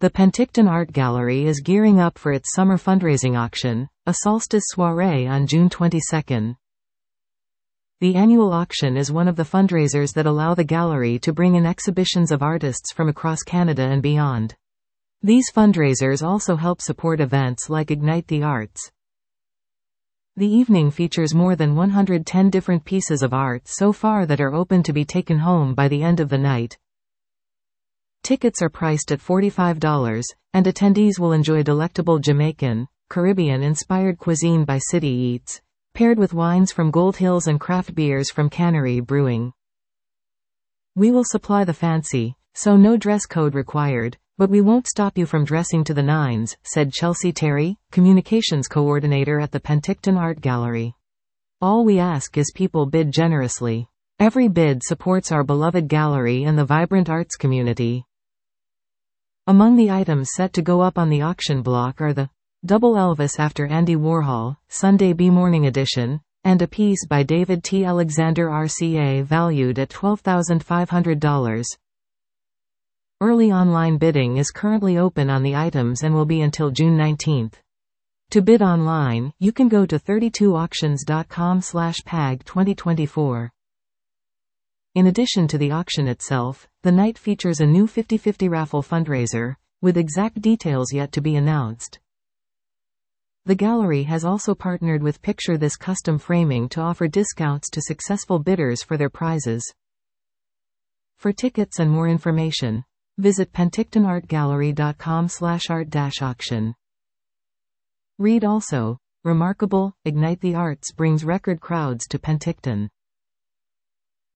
The Penticton Art Gallery is gearing up for its summer fundraising auction, a solstice soirée on June 22. The annual auction is one of the fundraisers that allow the gallery to bring in exhibitions of artists from across Canada and beyond. These fundraisers also help support events like Ignite the Arts. The evening features more than 110 different pieces of art so far that are open to be taken home by the end of the night. Tickets are priced at $45, and attendees will enjoy delectable Jamaican, Caribbean-inspired cuisine by City Eats, paired with wines from Gold Hills and craft beers from Cannery Brewing. We will supply the fancy, so no dress code required, but we won't stop you from dressing to the nines, said Chelsea Terry, communications coordinator at the Penticton Art Gallery. All we ask is people bid generously. Every bid supports our beloved gallery and the vibrant arts community. Among the items set to go up on the auction block are the Double Elvis after Andy Warhol, Sunday B Morning Edition, and a piece by David T. Alexander RCA valued at $12,500. Early online bidding is currently open on the items and will be until June 19. To bid online, you can go to 32auctions.com/PAG2024. In addition to the auction itself, the night features a new 50/50 raffle fundraiser, with exact details yet to be announced. The gallery has also partnered with Picture This Custom Framing to offer discounts to successful bidders for their prizes. For tickets and more information, visit pentictonartgallery.com/art-auction. Read also, remarkable, Ignite the Arts brings record crowds to Penticton.